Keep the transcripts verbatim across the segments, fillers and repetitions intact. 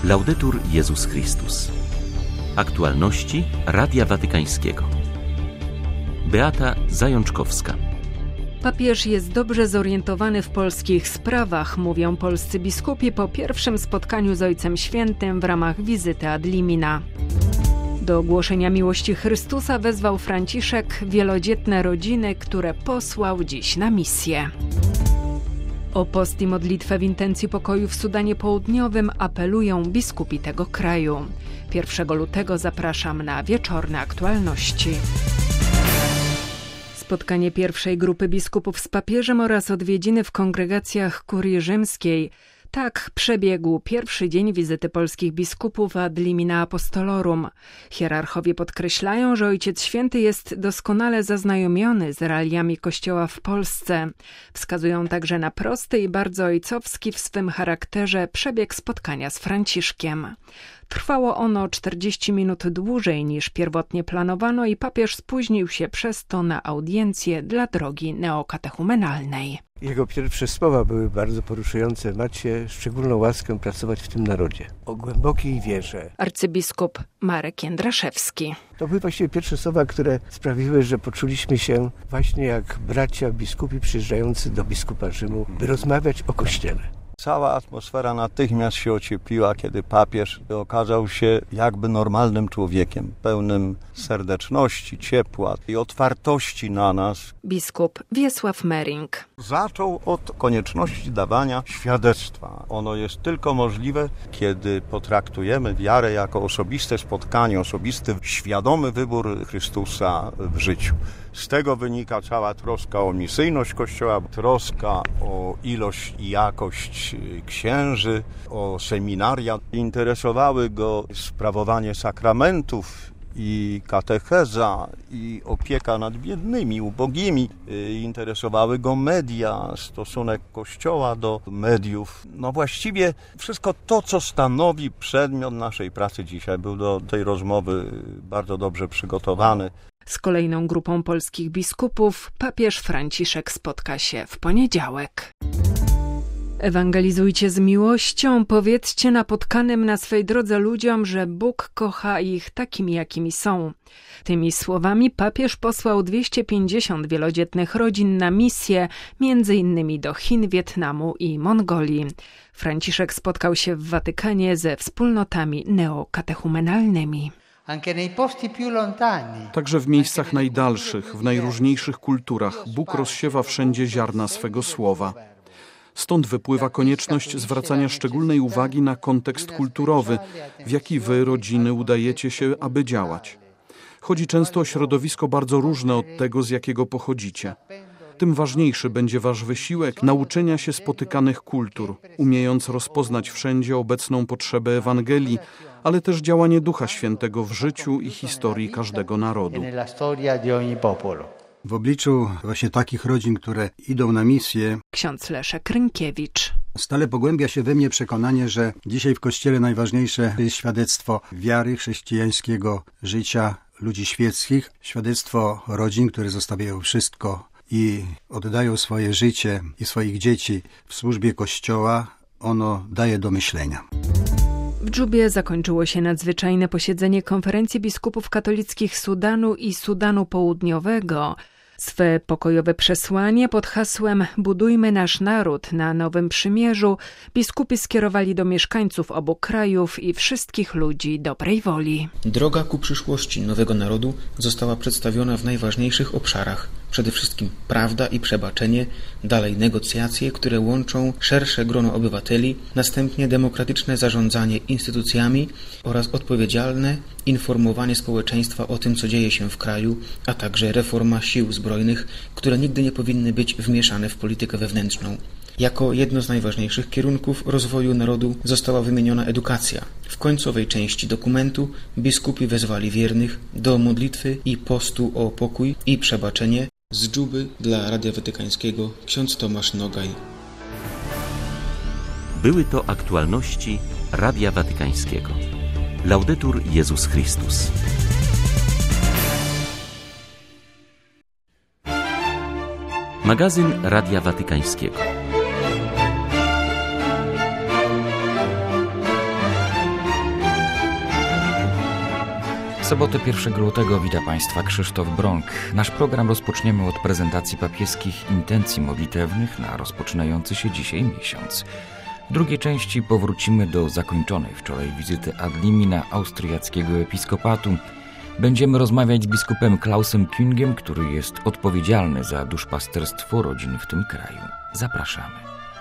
Laudetur Jezus Chrystus. Aktualności Radia Watykańskiego. Beata Zajączkowska. Papież jest dobrze zorientowany w polskich sprawach, mówią polscy biskupi po pierwszym spotkaniu z Ojcem Świętym w ramach wizyty ad limina. Do głoszenia miłości Chrystusa wezwał Franciszek wielodzietne rodziny, które posłał dziś na misję. O post i modlitwę w intencji pokoju w Sudanie Południowym apelują biskupi tego kraju. pierwszego lutego zapraszam na wieczorne aktualności. Spotkanie pierwszej grupy biskupów z papieżem oraz odwiedziny w kongregacjach kurii rzymskiej. Tak przebiegł pierwszy dzień wizyty polskich biskupów ad limina apostolorum. Hierarchowie podkreślają, że Ojciec Święty jest doskonale zaznajomiony z realiami Kościoła w Polsce. Wskazują także na prosty i bardzo ojcowski w swym charakterze przebieg spotkania z Franciszkiem. Trwało ono czterdzieści minut dłużej niż pierwotnie planowano i papież spóźnił się przez to na audiencję dla drogi neokatechumenalnej. Jego pierwsze słowa były bardzo poruszające. Macie szczególną łaskę pracować w tym narodzie. O głębokiej wierze. Arcybiskup Marek Jędraszewski. To były właściwie pierwsze słowa, które sprawiły, że poczuliśmy się właśnie jak bracia biskupi przyjeżdżający do biskupa Rzymu, by rozmawiać o Kościele. Cała atmosfera natychmiast się ociepliła, kiedy papież okazał się jakby normalnym człowiekiem, pełnym serdeczności, ciepła i otwartości na nas. Biskup Wiesław Mering. Zaczął od konieczności dawania świadectwa. Ono jest tylko możliwe, kiedy potraktujemy wiarę jako osobiste spotkanie, osobisty, świadomy wybór Chrystusa w życiu. Z tego wynika cała troska o misyjność Kościoła, troska o ilość i jakość księży, o seminaria. Interesowały go sprawowanie sakramentów i katecheza, i opieka nad biednymi, ubogimi. Interesowały go media, stosunek Kościoła do mediów. No właściwie wszystko to, co stanowi przedmiot naszej pracy dzisiaj, był do tej rozmowy bardzo dobrze przygotowany. Z kolejną grupą polskich biskupów papież Franciszek spotka się w poniedziałek. Ewangelizujcie z miłością, powiedzcie napotkanym na swej drodze ludziom, że Bóg kocha ich takimi, jakimi są. Tymi słowami papież posłał dwieście pięćdziesiąt wielodzietnych rodzin na misję, między innymi do Chin, Wietnamu i Mongolii. Franciszek spotkał się w Watykanie ze wspólnotami neokatechumenalnymi. Także w miejscach najdalszych, w najróżniejszych kulturach Bóg rozsiewa wszędzie ziarna swego słowa. Stąd wypływa konieczność zwracania szczególnej uwagi na kontekst kulturowy, w jaki wy, rodziny, udajecie się, aby działać. Chodzi często o środowisko bardzo różne od tego, z jakiego pochodzicie. Tym ważniejszy będzie wasz wysiłek nauczenia się spotykanych kultur, umiejąc rozpoznać wszędzie obecną potrzebę Ewangelii, ale też działanie Ducha Świętego w życiu i historii każdego narodu. W obliczu właśnie takich rodzin, które idą na misję, ksiądz Leszek Rynkiewicz. Stale pogłębia się we mnie przekonanie, że dzisiaj w Kościele najważniejsze jest świadectwo wiary, chrześcijańskiego życia ludzi świeckich, świadectwo rodzin, które zostawiają wszystko i oddają swoje życie i swoich dzieci w służbie Kościoła. Ono daje do myślenia. W Dżubie zakończyło się nadzwyczajne posiedzenie Konferencji Biskupów Katolickich Sudanu i Sudanu Południowego. Swe pokojowe przesłanie pod hasłem „Budujmy nasz naród na nowym przymierzu” biskupi skierowali do mieszkańców obu krajów i wszystkich ludzi dobrej woli. Droga ku przyszłości nowego narodu została przedstawiona w najważniejszych obszarach. Przede wszystkim prawda i przebaczenie, dalej negocjacje, które łączą szersze grono obywateli, następnie demokratyczne zarządzanie instytucjami oraz odpowiedzialne informowanie społeczeństwa o tym, co dzieje się w kraju, a także reforma sił zbrojnych, które nigdy nie powinny być wmieszane w politykę wewnętrzną. Jako jedno z najważniejszych kierunków rozwoju narodu została wymieniona edukacja. W końcowej części dokumentu biskupi wezwali wiernych do modlitwy i postu o pokój i przebaczenie. Z Dżuby dla Radia Watykańskiego ksiądz Tomasz Nogaj. Były to aktualności Radia Watykańskiego. Laudetur Jezus Chrystus. Magazyn Radia Watykańskiego. sobotę pierwszego lutego wita Państwa Krzysztof Bronk. Nasz program rozpoczniemy od prezentacji papieskich intencji modlitewnych na rozpoczynający się dzisiaj miesiąc. W drugiej części powrócimy do zakończonej wczoraj wizyty ad limina austriackiego episkopatu. Będziemy rozmawiać z biskupem Klausem Küngiem, który jest odpowiedzialny za duszpasterstwo rodzin w tym kraju. Zapraszamy.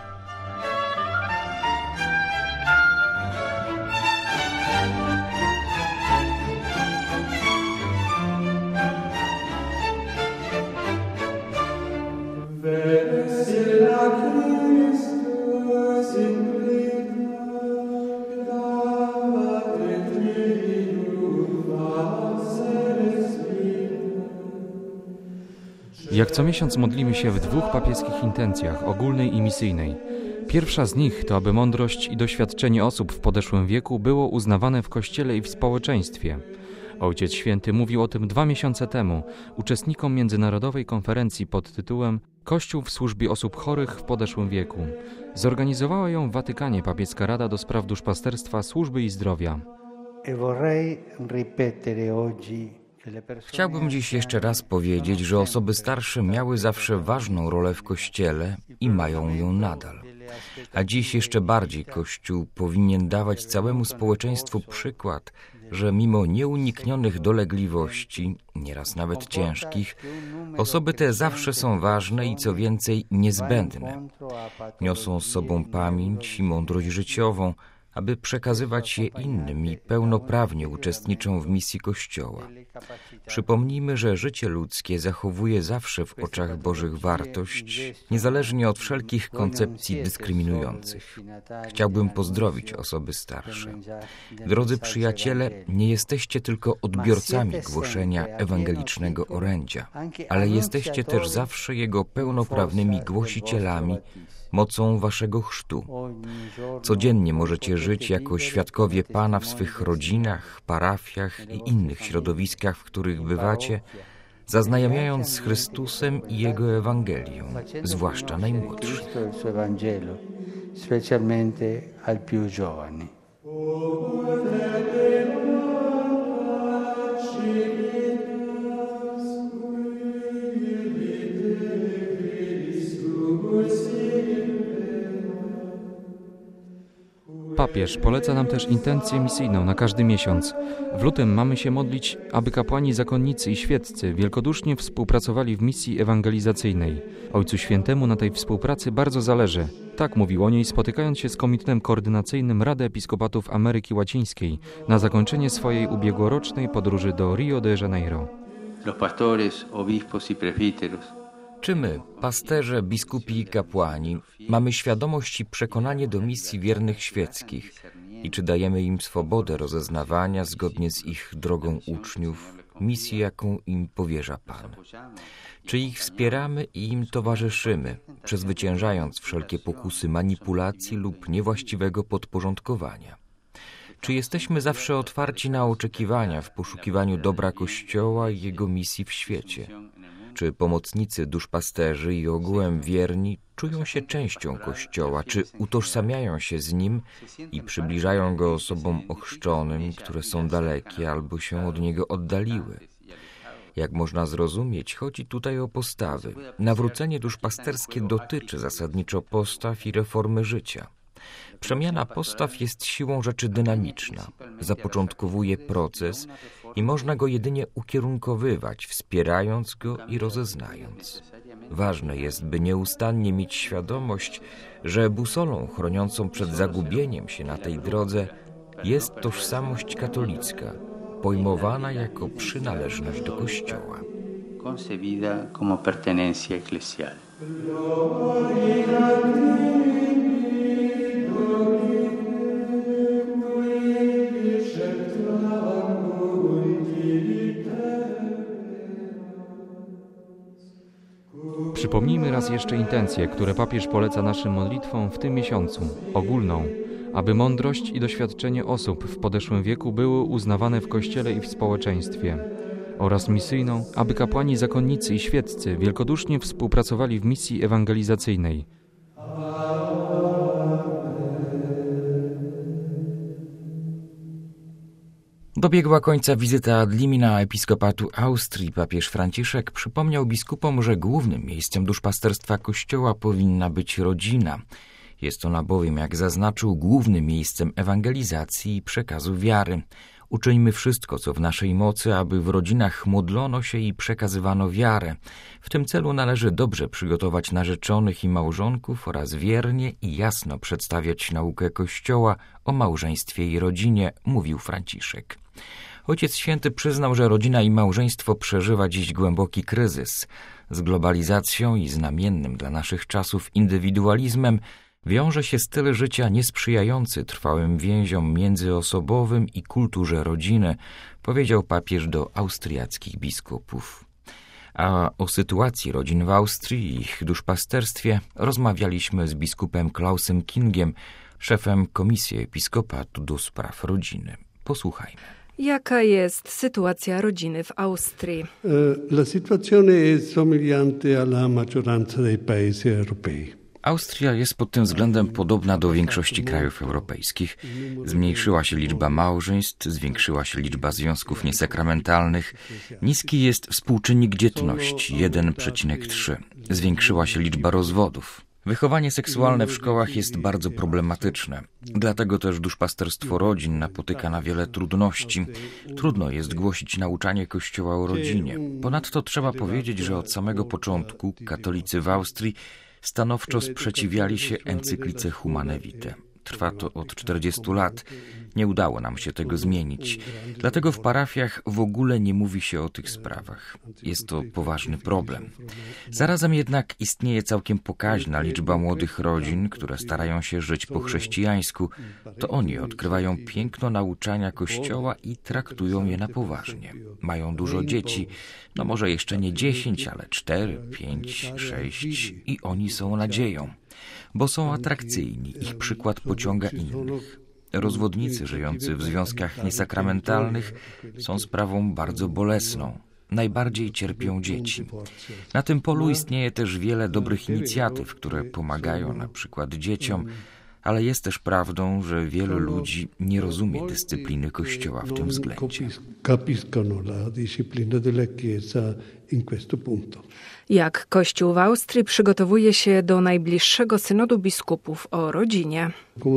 Jak co miesiąc modlimy się w dwóch papieskich intencjach, ogólnej i misyjnej. Pierwsza z nich to, aby mądrość i doświadczenie osób w podeszłym wieku było uznawane w Kościele i w społeczeństwie. Ojciec Święty mówił o tym dwa miesiące temu uczestnikom międzynarodowej konferencji pod tytułem Kościół w służbie osób chorych w podeszłym wieku. Zorganizowała ją w Watykanie Papieska Rada do Spraw Duszpasterstwa, Służby i Zdrowia. Chciałbym dziś jeszcze raz powiedzieć, że osoby starsze miały zawsze ważną rolę w Kościele i mają ją nadal. A dziś jeszcze bardziej Kościół powinien dawać całemu społeczeństwu przykład, że mimo nieuniknionych dolegliwości, nieraz nawet ciężkich, osoby te zawsze są ważne i co więcej niezbędne. Niosą z sobą pamięć i mądrość życiową, aby przekazywać je innym i pełnoprawnie uczestniczą w misji Kościoła. Przypomnijmy, że życie ludzkie zachowuje zawsze w oczach Bożych wartość, niezależnie od wszelkich koncepcji dyskryminujących. Chciałbym pozdrowić osoby starsze. Drodzy przyjaciele, nie jesteście tylko odbiorcami głoszenia ewangelicznego orędzia, ale jesteście też zawsze jego pełnoprawnymi głosicielami, mocą waszego chrztu. Codziennie możecie żyć jako świadkowie Pana w swych rodzinach, parafiach i innych środowiskach, w których bywacie, zaznajamiając z Chrystusem i Jego Ewangelią, zwłaszcza najmłodszych. Papież poleca nam też intencję misyjną na każdy miesiąc. W lutym mamy się modlić, aby kapłani, zakonnicy i świeccy wielkodusznie współpracowali w misji ewangelizacyjnej. Ojcu Świętemu na tej współpracy bardzo zależy. Tak mówił o niej, spotykając się z Komitetem Koordynacyjnym Rady Episkopatów Ameryki Łacińskiej na zakończenie swojej ubiegłorocznej podróży do Rio de Janeiro. Los pastores, obispos y presbíteros. Czy my, pasterze, biskupi i kapłani, mamy świadomość i przekonanie do misji wiernych świeckich i czy dajemy im swobodę rozeznawania zgodnie z ich drogą uczniów, misji, jaką im powierza Pan? Czy ich wspieramy i im towarzyszymy, przezwyciężając wszelkie pokusy manipulacji lub niewłaściwego podporządkowania? Czy jesteśmy zawsze otwarci na oczekiwania w poszukiwaniu dobra Kościoła i jego misji w świecie? Czy pomocnicy duszpasterzy i ogółem wierni czują się częścią Kościoła, czy utożsamiają się z nim i przybliżają go osobom ochrzczonym, które są dalekie albo się od niego oddaliły? Jak można zrozumieć, chodzi tutaj o postawy. Nawrócenie duszpasterskie dotyczy zasadniczo postaw i reformy życia. Przemiana postaw jest siłą rzeczy dynamiczna, zapoczątkowuje proces i można go jedynie ukierunkowywać, wspierając go i rozeznając. Ważne jest, by nieustannie mieć świadomość, że busolą chroniącą przed zagubieniem się na tej drodze jest tożsamość katolicka, pojmowana jako przynależność do Kościoła. Concebida como pertenencia eclesial. Przypomnijmy raz jeszcze intencje, które papież poleca naszym modlitwom w tym miesiącu, ogólną, aby mądrość i doświadczenie osób w podeszłym wieku były uznawane w Kościele i w społeczeństwie, oraz misyjną, aby kapłani, zakonnicy i świeccy wielkodusznie współpracowali w misji ewangelizacyjnej. Dobiegła końca wizyta ad limina episkopatu Austrii. Papież Franciszek przypomniał biskupom, że głównym miejscem duszpasterstwa Kościoła powinna być rodzina. Jest ona bowiem, jak zaznaczył, głównym miejscem ewangelizacji i przekazu wiary. Uczyńmy wszystko, co w naszej mocy, aby w rodzinach modlono się i przekazywano wiarę. W tym celu należy dobrze przygotować narzeczonych i małżonków oraz wiernie i jasno przedstawiać naukę Kościoła o małżeństwie i rodzinie, mówił Franciszek. Ojciec Święty przyznał, że rodzina i małżeństwo przeżywa dziś głęboki kryzys. Z globalizacją i znamiennym dla naszych czasów indywidualizmem wiąże się styl życia niesprzyjający trwałym więziom międzyosobowym i kulturze rodziny, powiedział papież do austriackich biskupów. A o sytuacji rodzin w Austrii i ich duszpasterstwie rozmawialiśmy z biskupem Klausem Kingiem, szefem Komisji Episkopatu do spraw rodziny. Posłuchajmy. Jaka jest sytuacja rodziny w Austrii? La situazione è somigliante alla maggioranza dei paesi europei. Austria jest pod tym względem podobna do większości krajów europejskich. Zmniejszyła się liczba małżeństw, zwiększyła się liczba związków niesakramentalnych. Niski jest współczynnik dzietności jeden przecinek trzy. Zwiększyła się liczba rozwodów. Wychowanie seksualne w szkołach jest bardzo problematyczne. Dlatego też duszpasterstwo rodzin napotyka na wiele trudności. Trudno jest głosić nauczanie Kościoła o rodzinie. Ponadto trzeba powiedzieć, że od samego początku katolicy w Austrii stanowczo sprzeciwiali się encyklice Humane Vitae. Trwa to od czterdziestu lat. Nie udało nam się tego zmienić. Dlatego w parafiach w ogóle nie mówi się o tych sprawach. Jest to poważny problem. Zarazem jednak istnieje całkiem pokaźna liczba młodych rodzin, które starają się żyć po chrześcijańsku. To oni odkrywają piękno nauczania Kościoła i traktują je na poważnie. Mają dużo dzieci, no może jeszcze nie dziesięć, ale cztery, pięć, sześć i oni są nadzieją. Bo są atrakcyjni, ich przykład pociąga innych. Rozwodnicy żyjący w związkach niesakramentalnych są sprawą bardzo bolesną. Najbardziej cierpią dzieci. Na tym polu istnieje też wiele dobrych inicjatyw, które pomagają na przykład dzieciom, ale jest też prawdą, że wielu ludzi nie rozumie dyscypliny Kościoła w tym względzie. Jak Kościół w Austrii przygotowuje się do najbliższego synodu biskupów o rodzinie?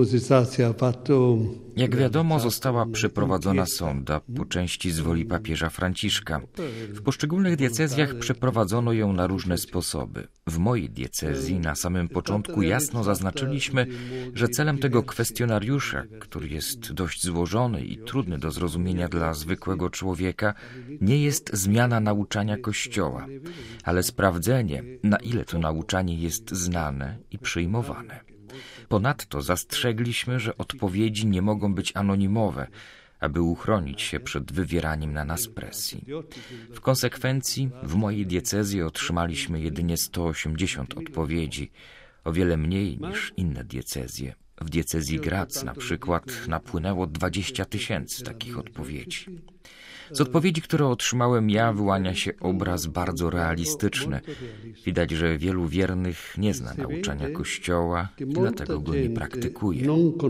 Jak wiadomo, została przeprowadzona sonda po części z woli papieża Franciszka. W poszczególnych diecezjach przeprowadzono ją na różne sposoby. W mojej diecezji na samym początku jasno zaznaczyliśmy, że celem tego kwestionariusza, który jest dość złożony i trudny do zrozumienia dla zwykłego człowieka, nie jest zmiana nauczania Kościoła, ale sprawdzenie, na ile to nauczanie jest znane i przyjmowane. Ponadto zastrzegliśmy, że odpowiedzi nie mogą być anonimowe, aby uchronić się przed wywieraniem na nas presji. W konsekwencji w mojej diecezji otrzymaliśmy jedynie sto osiemdziesiąt odpowiedzi, o wiele mniej niż inne diecezje. W diecezji Graz na przykład napłynęło dwadzieścia tysięcy takich odpowiedzi. Z odpowiedzi, które otrzymałem ja, wyłania się obraz bardzo realistyczny. Widać, że wielu wiernych nie zna nauczania Kościoła i dlatego go nie praktykuje.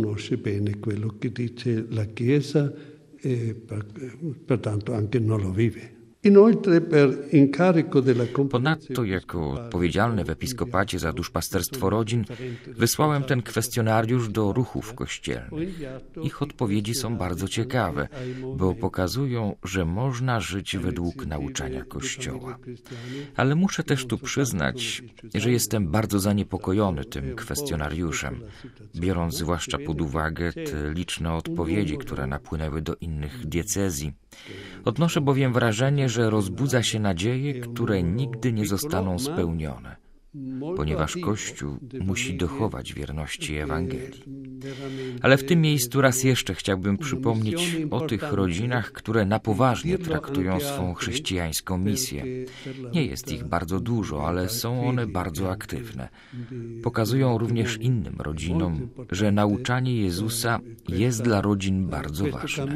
Ponadto, jako odpowiedzialny w episkopacie za duszpasterstwo rodzin, wysłałem ten kwestionariusz do ruchów kościelnych. Ich odpowiedzi są bardzo ciekawe, bo pokazują, że można żyć według nauczania Kościoła. Ale muszę też tu przyznać, że jestem bardzo zaniepokojony tym kwestionariuszem, biorąc zwłaszcza pod uwagę te liczne odpowiedzi, które napłynęły do innych diecezji. Odnoszę bowiem wrażenie, że rozbudza się nadzieje, które nigdy nie zostaną spełnione, ponieważ Kościół musi dochować wierności Ewangelii. Ale w tym miejscu raz jeszcze chciałbym przypomnieć o tych rodzinach, które na poważnie traktują swą chrześcijańską misję. Nie jest ich bardzo dużo, ale są one bardzo aktywne. Pokazują również innym rodzinom, że nauczanie Jezusa jest dla rodzin bardzo ważne.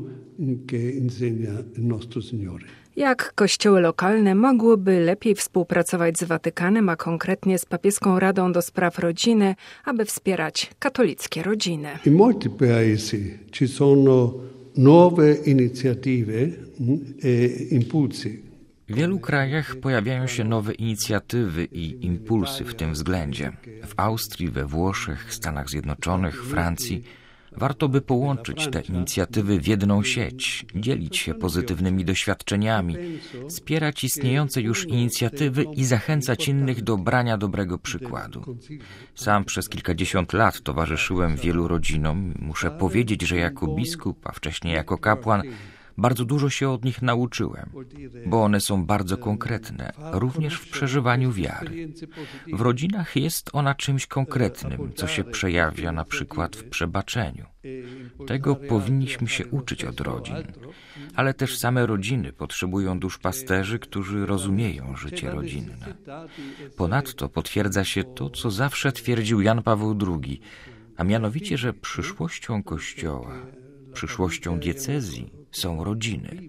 Jak kościoły lokalne mogłyby lepiej współpracować z Watykanem, a konkretnie z Papieską Radą do Spraw Rodziny, aby wspierać katolickie rodziny? In molti paesi ci sono nowe inicjatywy i impulsy. W wielu krajach pojawiają się nowe inicjatywy i impulsy w tym względzie. W Austrii, we Włoszech, Stanach Zjednoczonych, Francji. Warto by połączyć te inicjatywy w jedną sieć, dzielić się pozytywnymi doświadczeniami, wspierać istniejące już inicjatywy i zachęcać innych do brania dobrego przykładu. Sam przez kilkadziesiąt lat towarzyszyłem wielu rodzinom. Muszę powiedzieć, że jako biskup, a wcześniej jako kapłan, bardzo dużo się od nich nauczyłem, bo one są bardzo konkretne, również w przeżywaniu wiary. W rodzinach jest ona czymś konkretnym, co się przejawia na przykład w przebaczeniu. Tego powinniśmy się uczyć od rodzin, ale też same rodziny potrzebują duszpasterzy, którzy rozumieją życie rodzinne. Ponadto potwierdza się to, co zawsze twierdził Jan Paweł drugi, a mianowicie, że przyszłością Kościoła, przyszłością diecezji są rodziny.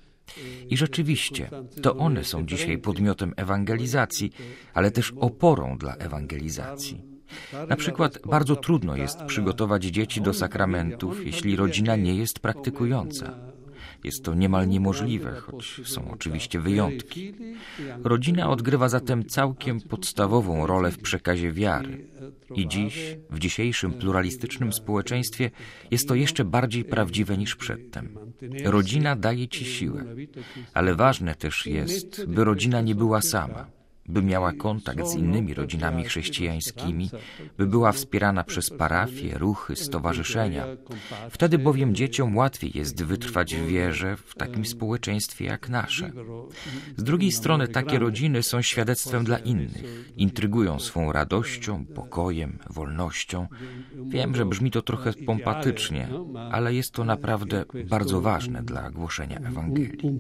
I rzeczywiście, to one są dzisiaj podmiotem ewangelizacji, ale też oporą dla ewangelizacji. Na przykład bardzo trudno jest przygotować dzieci do sakramentów, jeśli rodzina nie jest praktykująca. Jest to niemal niemożliwe, choć są oczywiście wyjątki. Rodzina odgrywa zatem całkiem podstawową rolę w przekazie wiary. I dziś, w dzisiejszym pluralistycznym społeczeństwie, jest to jeszcze bardziej prawdziwe niż przedtem. Rodzina daje ci siłę, ale ważne też jest, by rodzina nie była sama, by miała kontakt z innymi rodzinami chrześcijańskimi, by była wspierana przez parafie, ruchy, stowarzyszenia. Wtedy bowiem dzieciom łatwiej jest wytrwać w wierze w takim społeczeństwie jak nasze. Z drugiej strony takie rodziny są świadectwem dla innych. Intrygują swą radością, pokojem, wolnością. Wiem, że brzmi to trochę pompatycznie, ale jest to naprawdę bardzo ważne dla głoszenia Ewangelii.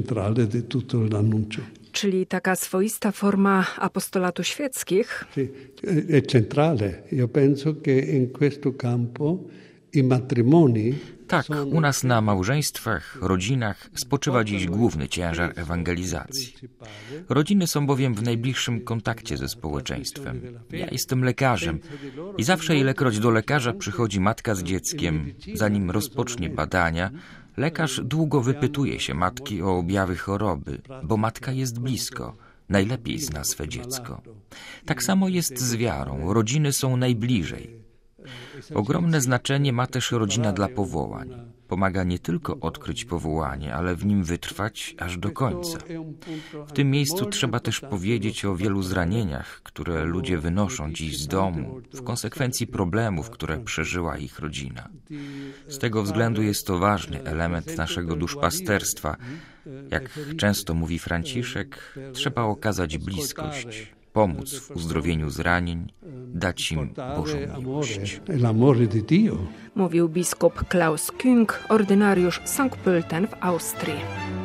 Czyli taka swoista forma apostolatu świeckich? È centrale. Io penso che in questo campo i matrimoni. Tak, u nas na małżeństwach, rodzinach spoczywa dziś główny ciężar ewangelizacji. Rodziny są bowiem w najbliższym kontakcie ze społeczeństwem. Ja jestem lekarzem i zawsze ilekroć do lekarza przychodzi matka z dzieckiem, zanim rozpocznie badania, lekarz długo wypytuje się matki o objawy choroby, bo matka jest blisko, najlepiej zna swe dziecko. Tak samo jest z wiarą, rodziny są najbliżej. Ogromne znaczenie ma też rodzina dla powołań. Pomaga nie tylko odkryć powołanie, ale w nim wytrwać aż do końca. W tym miejscu trzeba też powiedzieć o wielu zranieniach, które ludzie wynoszą dziś z domu, w konsekwencji problemów, które przeżyła ich rodzina. Z tego względu jest to ważny element naszego duszpasterstwa. Jak często mówi Franciszek, trzeba okazać bliskość, pomóc w uzdrowieniu zranień, dać im Bożą miłość. Mówił biskup Klaus Küng, ordynariusz Sankt Pölten w Austrii.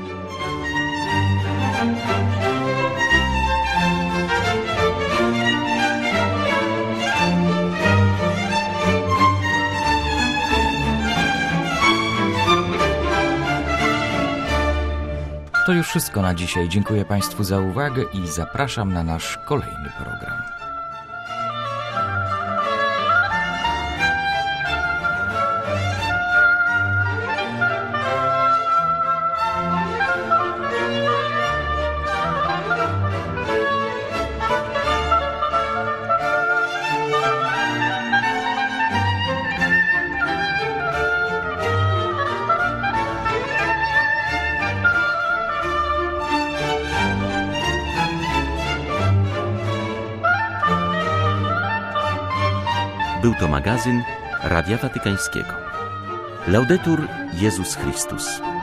To już wszystko na dzisiaj. Dziękuję Państwu za uwagę i zapraszam na nasz kolejny program. Był to magazyn Radia Watykańskiego. Laudetur Jezus Chrystus.